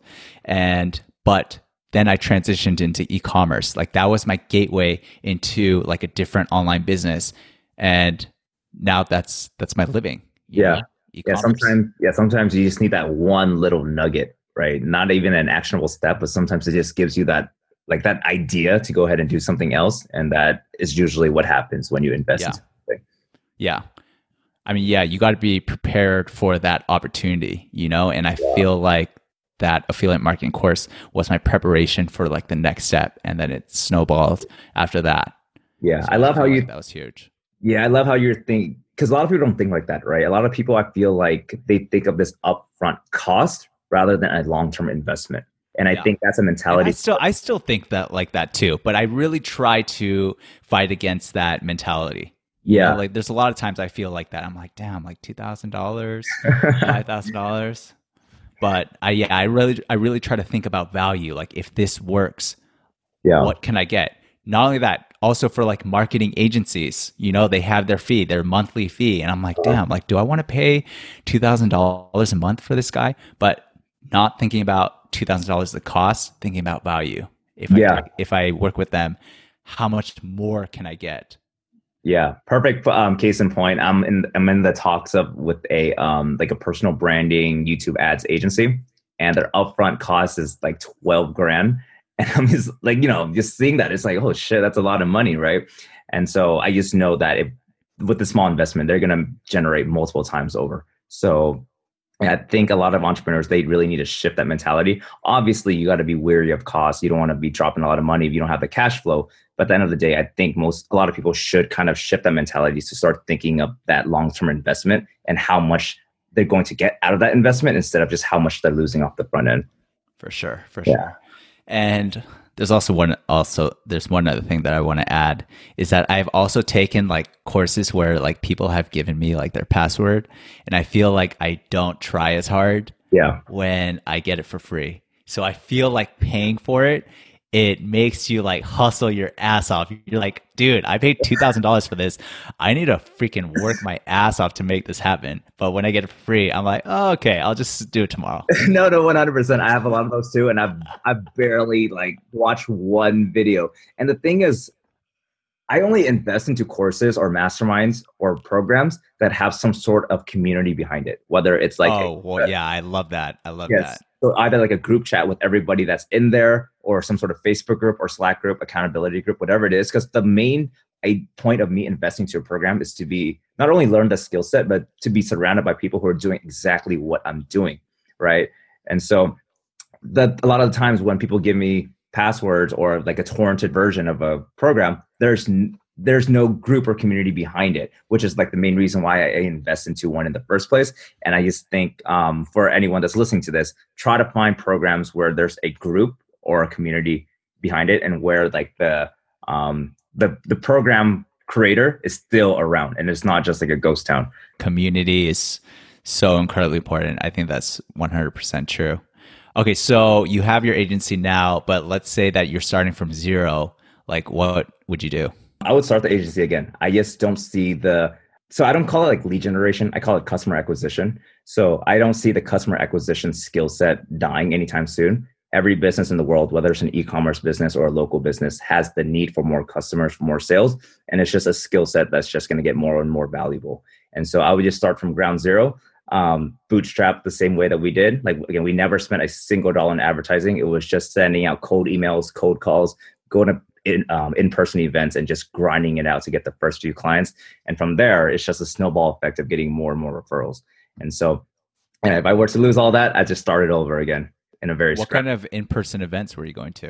S1: But then I transitioned into e-commerce. Like that was my gateway into like a different online business. And now that's my living.
S2: Yeah. Sometimes you just need that one little nugget, right? Not even an actionable step, but sometimes it just gives you that idea to go ahead and do something else. And that is usually what happens when you invest in something.
S1: Yeah. I mean, you got to be prepared for that opportunity, you know? And I feel like that affiliate marketing course was my preparation for like the next step. And then it snowballed after that.
S2: Yeah.
S1: So
S2: I love how
S1: that was huge.
S2: Yeah. I love how you're thinking, because a lot of people don't think like that, right? A lot of people, I feel like they think of this upfront cost rather than a long-term investment. And I think that's a mentality.
S1: And I still think that like that too, but I really try to fight against that mentality.
S2: Yeah.
S1: You know, like there's a lot of times I feel like that. I'm like, damn, like $2,000, $5,000. But I really try to think about value. Like if this works, what can I get? Not only that, also for like marketing agencies, you know, they have their monthly fee. And I'm like, damn, like, do I want to pay $2,000 a month for this guy? But not thinking about $2,000 the cost, thinking about value. If I work with them, how much more can I get?
S2: Yeah, perfect. Case in point, I'm in the talks with a like a personal branding YouTube ads agency, and their upfront cost is like 12 grand. And I'm just like, just seeing that, it's like, oh shit, that's a lot of money, right? And so I just know that with the small investment, they're gonna generate multiple times over. So I think a lot of entrepreneurs, they really need to shift that mentality. Obviously, you got to be wary of costs. You don't want to be dropping a lot of money if you don't have the cash flow. But at the end of the day, I think a lot of people should kind of shift that mentality to start thinking of that long-term investment and how much they're going to get out of that investment instead of just how much they're losing off the front end.
S1: For sure. And there's one other thing that I want to add is that I've also taken like courses where like people have given me like their password, and I feel like I don't try as hard when I get it for free. So I feel like paying for it, it makes you like hustle your ass off. You're like, dude, I paid $2,000 for this. I need to freaking work my ass off to make this happen. But when I get it for free, I'm like, oh, okay, I'll just do it tomorrow.
S2: No, 100%. I have a lot of those too. And I've barely like watched one video. And the thing is, I only invest into courses or masterminds or programs that have some sort of community behind it, whether it's like,
S1: I love that. I love that.
S2: So either like a group chat with everybody that's in there, or some sort of Facebook group or Slack group, accountability group, whatever it is. Because the main point of me investing to a program is to be not only learn the skill set, but to be surrounded by people who are doing exactly what I'm doing, right? And so a lot of the times when people give me passwords or like a torrented version of a program, there's no group or community behind it, which is like the main reason why I invest into one in the first place. And I just think for anyone that's listening to this, try to find programs where there's a group or a community behind it, and where like the program creator is still around and it's not just like a ghost town.
S1: Community is so incredibly important. I think that's 100% true. Okay, so you have your agency now, but let's say that you're starting from zero. Like, what would you do?
S2: I would start the agency again. I just don't see so I don't call it like lead generation. I call it customer acquisition. So I don't see the customer acquisition skill set dying anytime soon. Every business in the world, whether it's an e-commerce business or a local business, has the need for more customers, for more sales. And it's just a skill set that's just going to get more and more valuable. And so I would just start from ground zero, bootstrap the same way that we did. Like, again, we never spent a single dollar in advertising. It was just sending out cold emails, cold calls, going to in-person events and just grinding it out to get the first few clients. And from there, it's just a snowball effect of getting more and more referrals. And so if I were to lose all that, I just started over again in a very
S1: What kind of in-person events were you going to?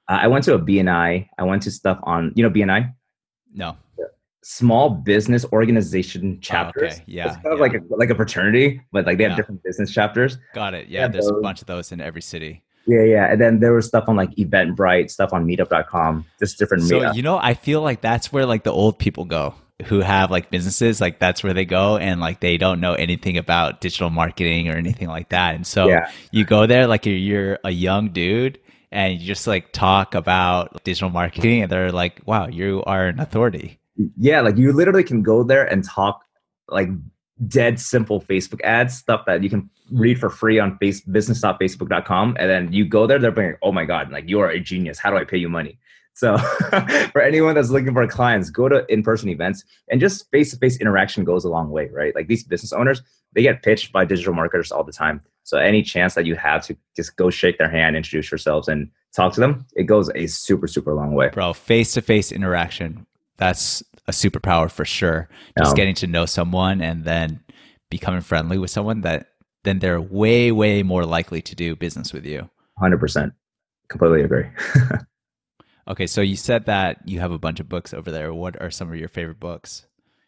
S2: I went to a BNI. I went to stuff on, BNI?
S1: No.
S2: Small business organization
S1: Oh,
S2: chapters.
S1: okay. Yeah.
S2: It's kind of
S1: Yeah.
S2: like a fraternity, but like they have
S1: Yeah.
S2: different business chapters.
S1: Got it. Yeah.
S2: Yeah,
S1: There's a bunch of those in every city.
S2: yeah. And then there was stuff on like Eventbrite, stuff on Meetup.com, just different
S1: So,
S2: meetup.
S1: I feel like that's where like the old people go who have like businesses, like that's where they go and like they don't know anything about digital marketing or anything like that. And so
S2: Yeah.
S1: you go there like you're a young dude and you just like talk about digital marketing and they're like, wow, you are an authority.
S2: Yeah, like you literally can go there and talk like dead simple Facebook ads, stuff that you can read for free on business.facebook.com. And then you go there, they're like, oh my God, like you are a genius. How do I pay you money? So for anyone that's looking for clients, go to in-person events and just face-to-face interaction goes a long way, right? Like these business owners, they get pitched by digital marketers all the time. So any chance that you have to just go shake their hand, introduce yourselves and talk to them, it goes a super, super long way.
S1: Bro, face-to-face interaction, that's a superpower for sure. Just getting to know someone and then becoming friendly with someone that then they're way, way more likely to do business with you.
S2: 100%. Completely agree.
S1: Okay, so you said that you have a bunch of books over there. What are some of your favorite books?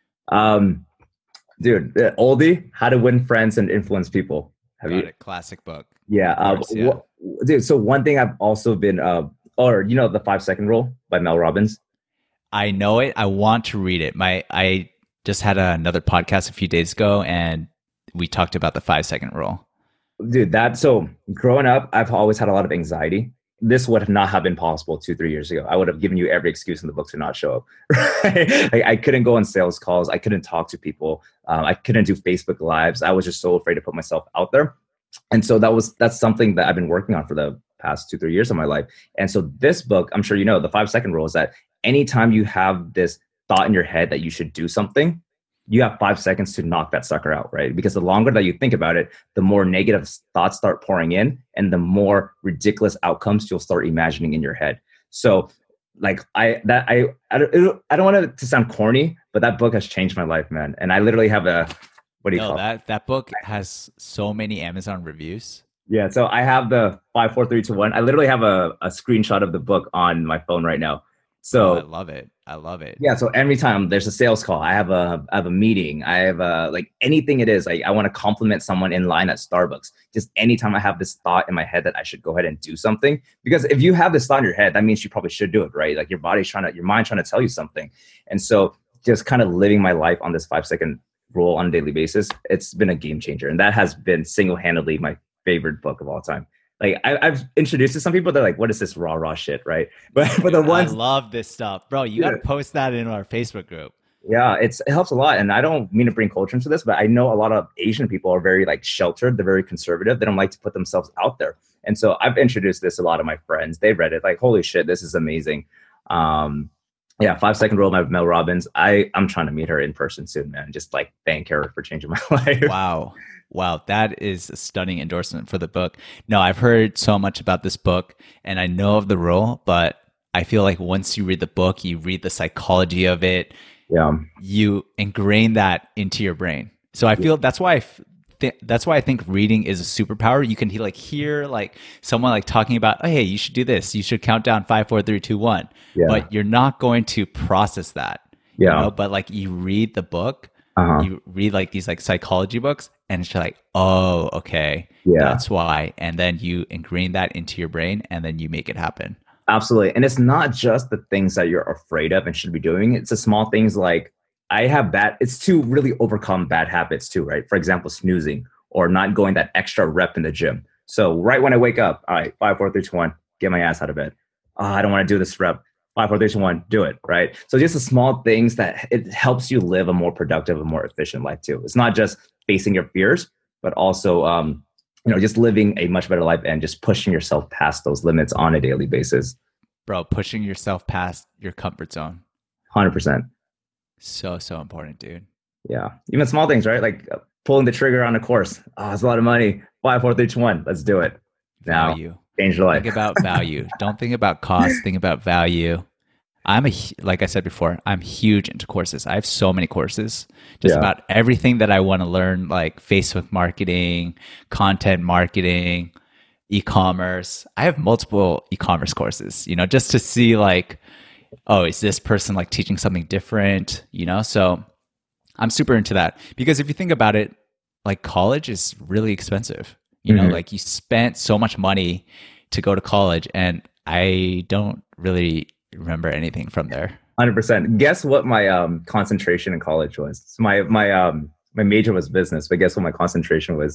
S2: Dude, oldie, How to Win Friends and Influence People.
S1: Got it. Classic book.
S2: Yeah.
S1: Course, yeah.
S2: Dude, so one thing I've also been, the 5-second rule by Mel Robbins.
S1: I know it. I want to read it. I just had another podcast a few days ago and we talked about the 5-second rule.
S2: Dude, so growing up, I've always had a lot of anxiety. This would not have been possible 2-3 years ago. I would have given you every excuse in the book to not show up. Right? Like, I couldn't go on sales calls. I couldn't talk to people. I couldn't do Facebook Lives. I was just so afraid to put myself out there. And so that's something that I've been working on for the past 2-3 years of my life. And so this book, I'm sure you know, the 5-second rule is that anytime you have this thought in your head that you should do something, you have 5 seconds to knock that sucker out, right? Because the longer that you think about it, the more negative thoughts start pouring in and the more ridiculous outcomes you'll start imagining in your head. So like I don't want it to sound corny, but that book has changed my life, man. And I literally have what do you call it?
S1: That book has so many Amazon reviews.
S2: Yeah. So I have the 5, 4, 3, 2, 1. I literally have a screenshot of the book on my phone right now. So
S1: I love it.
S2: Yeah. So every time there's a sales call, I have a meeting, I have like anything it is, like I want to compliment someone in line at Starbucks. Just anytime I have this thought in my head that I should go ahead and do something, because if you have this thought in your head, that means you probably should do it, right? Like your mind's trying to tell you something. And so just kind of living my life on this 5-second rule on a daily basis, it's been a game changer. And that has been single-handedly my favorite book of all time. Like I've introduced to some people, they're like, what is this raw shit, right? But the ones
S1: I love this stuff. Bro, you got to post that in our Facebook group.
S2: Yeah, it helps a lot. And I don't mean to bring culture into this, but I know a lot of Asian people are very like sheltered. They're very conservative. They don't like to put themselves out there. And so I've introduced this to a lot of my friends. They've read it like, holy shit, this is amazing. 5-second rule by Mel Robbins. I'm trying to meet her in person soon, man. Just like thank her for changing my life.
S1: Wow, that is a stunning endorsement for the book. No, I've heard so much about this book and I know of the rule, but I feel like once you read the book, you read the psychology of it, you ingrain that into your brain. So I feel that's why I think reading is a superpower. You can hear like someone like talking about, oh, hey, you should do this. You should count down 5, 4, 3, 2, 1. Yeah. But you're not going to process that.
S2: Yeah.
S1: You know? But like you read the book, you read like these like psychology books, and it's like, oh, okay, that's why. And then you ingrain that into your brain, and then you make it happen.
S2: Absolutely. And it's not just the things that you're afraid of and should be doing. It's the small things like it's to really overcome bad habits too, right? For example, snoozing or not going that extra rep in the gym. So right when I wake up, all right, 5, 4, 3, 2, 1, get my ass out of bed. I don't want to do this rep. 5, 4, 3, 2, 1, do it, right? So just the small things that it helps you live a more productive and more efficient life too. It's not just facing your fears, but also, just living a much better life and just pushing yourself past those limits on a daily basis.
S1: Bro, pushing yourself past your comfort zone.
S2: 100%.
S1: So important, dude.
S2: Yeah. Even small things, right? Like pulling the trigger on a course. Oh, it's a lot of money. 5, 4, 3, 2, 1. Let's do it. Now,
S1: value.
S2: Change your life.
S1: Think about value. Don't think about cost. Think about value. Like I said before, I'm huge into courses. I have so many courses, just about everything that I want to learn, like Facebook marketing, content marketing, e-commerce. I have multiple e-commerce courses, just to see like, oh, is this person like teaching something different, So I'm super into that because if you think about it, like college is really expensive, like you spent so much money to go to college and I don't really remember anything from there.
S2: 100%. Guess what my concentration in college was? So my major was business, but guess what my concentration was?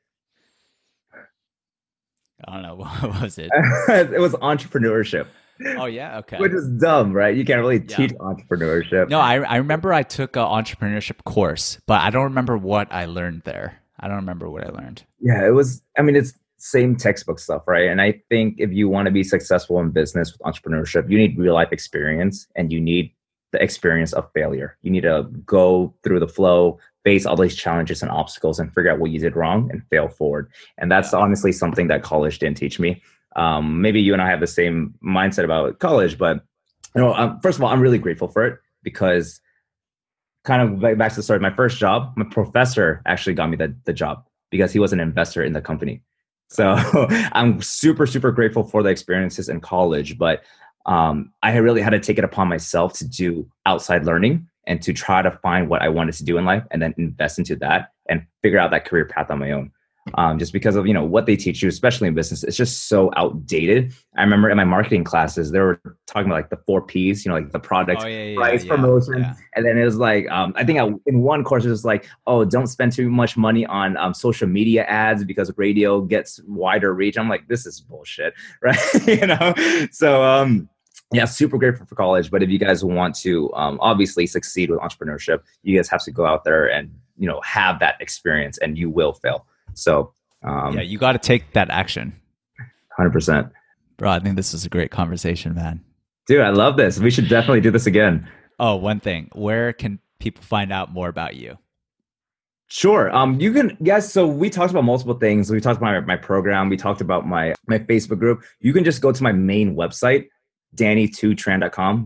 S1: I don't know. What was it?
S2: It was entrepreneurship.
S1: Oh, yeah. Okay.
S2: Which is dumb, right? You can't really teach entrepreneurship.
S1: No, I remember I took an entrepreneurship course, but I don't remember what I learned there. I don't remember what I learned.
S2: Yeah, it's same textbook stuff, right? And I think if you want to be successful in business with entrepreneurship, you need real life experience and you need the experience of failure. You need to go through the flow, face all these challenges and obstacles and figure out what you did wrong and fail forward. And that's honestly something that college didn't teach me. Maybe you and I have the same mindset about college, but first of all, I'm really grateful for it because kind of back to the start, my first job, my professor actually got me the job because he was an investor in the company. So I'm super, super grateful for the experiences in college, but I really had to take it upon myself to do outside learning and to try to find what I wanted to do in life and then invest into that and figure out that career path on my own. Just because of, what they teach you, especially in business, it's just so outdated. I remember in my marketing classes, they were talking about like the 4 Ps, like the product, price, promotion. Yeah. And then it was like, I think in one course, it was like, oh, don't spend too much money on social media ads because radio gets wider reach. I'm like, this is bullshit, right? So, yeah, super grateful for college. But if you guys want to obviously succeed with entrepreneurship, you guys have to go out there and, have that experience and you will fail. So,
S1: you got to take that action.
S2: 100%.
S1: Bro, I think this was a great conversation, man.
S2: Dude, I love this. We should definitely do this again.
S1: Oh, one thing. Where can people find out more about you?
S2: Sure. You can, yes. So we talked about multiple things. We talked about my program. We talked about my Facebook group. You can just go to my main website, dannytutran.com,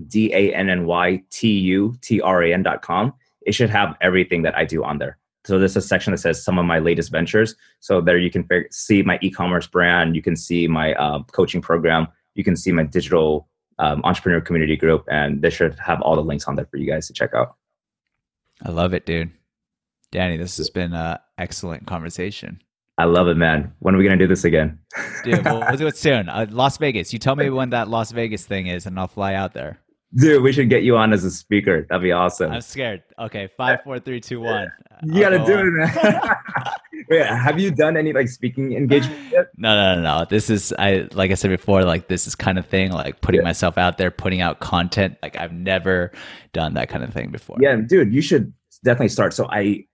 S2: DANNYTUTRAN.com. It should have everything that I do on there. So there's a section that says some of my latest ventures. So there you can see my e-commerce brand. You can see my coaching program. You can see my digital entrepreneur community group. And they should have all the links on there for you guys to check out.
S1: I love it, dude. Danny, this has been an excellent conversation.
S2: I love it, man. When are we going to do this again?
S1: Dude, we'll do it soon. Las Vegas. You tell me when that Las Vegas thing is and I'll fly out there.
S2: Dude, we should get you on as a speaker. That'd be awesome.
S1: I'm scared. Okay, 5, 4, 3, 2, 1.
S2: You gotta do it, man. Wait, have you done any like speaking engagement yet?
S1: No. This is like I said before, like this is kind of thing, like putting myself out there, putting out content. Like I've never done that kind of thing before.
S2: Yeah, dude, you should definitely start. So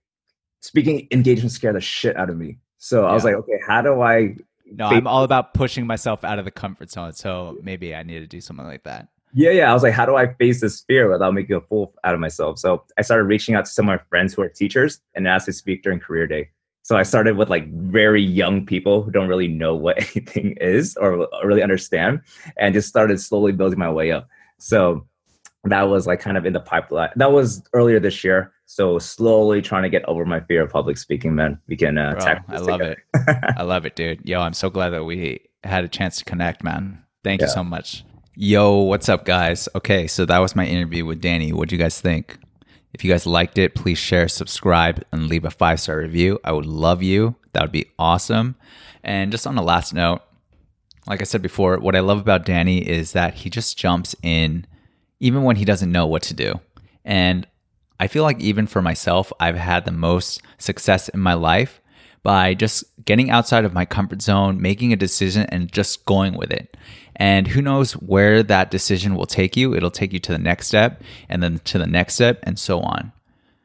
S2: speaking engagement scared the shit out of me. So I was like, okay, how do I?
S1: No, I'm all about pushing myself out of the comfort zone. So maybe I need to do something like that.
S2: Yeah. I was like, how do I face this fear without making a fool out of myself? So I started reaching out to some of my friends who are teachers and asked to speak during career day. So I started with like very young people who don't really know what anything is or really understand, and just started slowly building my way up. So that was like kind of in the pipeline. That was earlier this year. So slowly trying to get over my fear of public speaking, man. We can tackle this.
S1: I love it. I love it, dude. Yo, I'm so glad that we had a chance to connect, man. Thank you so much. Yo, what's up, guys? Okay, so that was my interview with Danny. What do you guys think? If you guys liked it, please share, subscribe, and leave a 5-star review. I would love you. That would be awesome. And just on the last note, like I said before, what I love about Danny is that he just jumps in even when he doesn't know what to do. And I feel like even for myself, I've had the most success in my life by just getting outside of my comfort zone, making a decision, and just going with it. And who knows where that decision will take you. It'll take you to the next step and then to the next step and so on.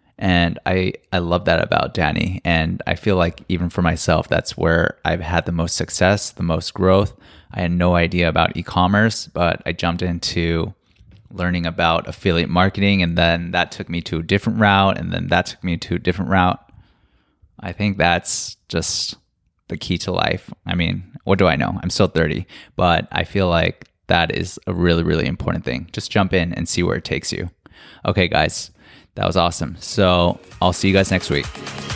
S1: And I love that about Danny. And I feel like even for myself, that's where I've had the most success, the most growth. I had no idea about e-commerce, but I jumped into learning about affiliate marketing, and then that took me to a different route, and then that took me to a different route. I think that's just the key to life. I mean, what do I know? I'm still 30, but I feel like that is a really, really important thing. Just jump in and see where it takes you. Okay, guys, that was awesome. So I'll see you guys next week.